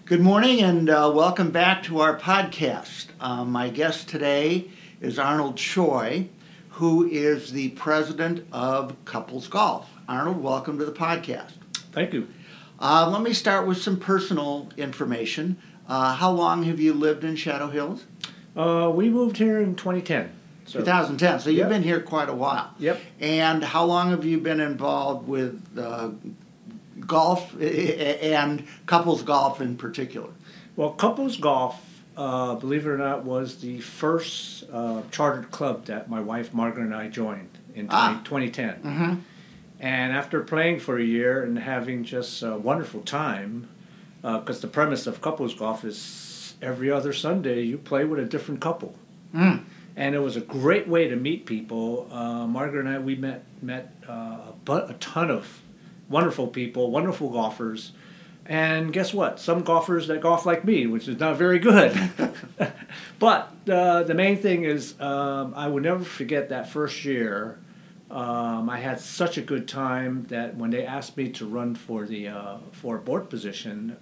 Good morning and welcome back to our podcast. My guest today is Arnold Choi, who is the president of Couples Golf. Arnold, welcome to the podcast. Thank you. Let me start with some personal information. How long have you lived in Shadow Hills? We moved here in 2010. 2010, so you've been here quite a while. Yep. And how long have you been involved with golf and couples golf in particular? Well, Couples Golf, believe it or not, was the first chartered club that my wife Margaret and I joined in 2010. Mm-hmm. And after playing for a year and having just a wonderful time, because the premise of Couples Golf is every other Sunday you play with a different couple. Mm. And it was a great way to meet people. Margaret and I, we met a ton of wonderful people, wonderful golfers. And guess what? Some golfers that golf like me, which is not very good. But the main thing is I will never forget that first year. I had such a good time that when they asked me to run for a board position,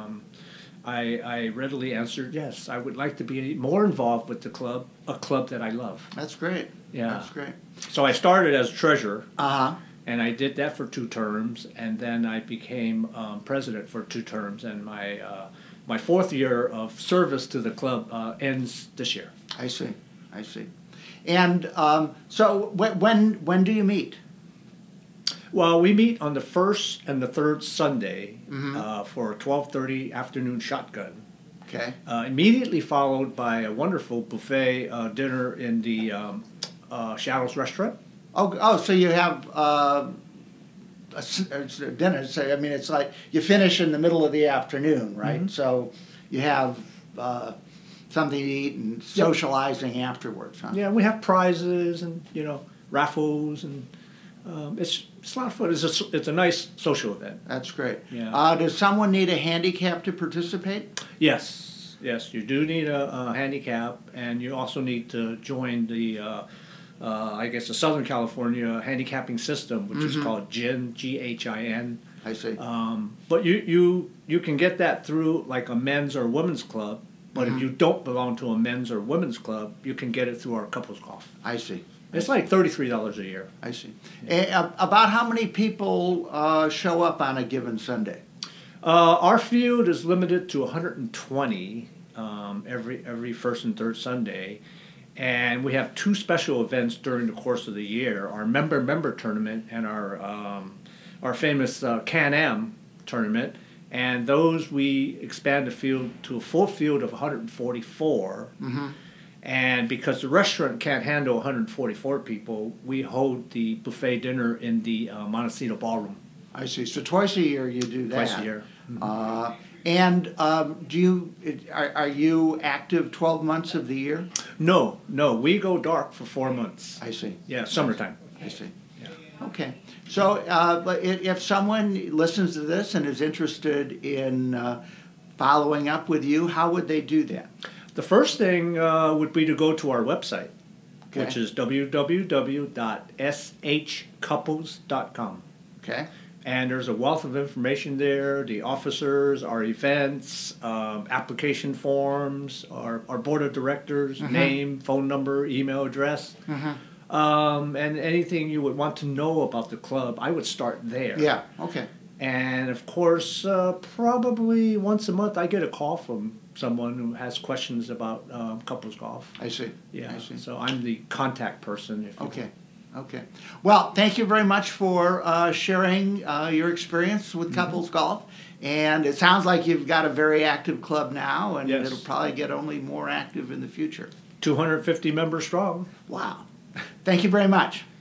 I readily answered yes. I would like to be more involved with the club, a club that I love. That's great. Yeah. That's great. So I started as treasurer. Uh-huh. And I did that for 2 terms, and then I became president for 2 terms, and my 4th year of service to the club ends this year. I see. And so when do you meet? Well, we meet on the first and the third Sunday Mm-hmm. for a 12:30 afternoon shotgun. Okay. Immediately followed by a wonderful buffet dinner in the Shadows restaurant. Oh, so you have a dinner. So, I mean, it's like you finish in the middle of the afternoon, right? Mm-hmm. So you have something to eat and socializing afterwards, huh? Yeah, we have prizes and, raffles, and it's a lot of fun. It's a nice social event. That's great. Yeah. Does someone need a handicap to participate? Yes, you do need a handicap, and you also need to join the the Southern California handicapping system, which is called GHIN, G-H-I-N. I see. But you can get that through like a men's or women's club, but if you don't belong to a men's or women's club, you can get it through our Couples Golf. I see. It's like $33 a year. I see. Yeah. About how many people show up on a given Sunday? Our field is limited to 120 every first and third Sunday. And we have 2 special events during the course of the year: our member tournament and our famous Can-Am tournament. And those we expand the field to a full field of 144. Mm-hmm. And because the restaurant can't handle 144 people, we hold the buffet dinner in the Montecito Ballroom. I see. So twice a year you do that. Twice a year. Mm-hmm. And are you active 12 months of the year? No. We go dark for 4 months. I see. Yeah, summertime. I see. Yeah. Okay. So if someone listens to this and is interested in following up with you, how would they do that? The first thing would be to go to our website, okay, which is www.shcouples.com. Okay. And there's a wealth of information there: the officers, our events, application forms, our board of directors, name, phone number, email address, and anything you would want to know about the club. I would start there. Yeah, okay. And of course, probably once a month I get a call from someone who has questions about Couples Golf. I see. Yeah, I see. So I'm the contact person. Okay. Well, thank you very much for sharing your experience with Couples Golf. And it sounds like you've got a very active club now, and yes, it'll probably get only more active in the future. 250 members strong. Wow. Thank you very much.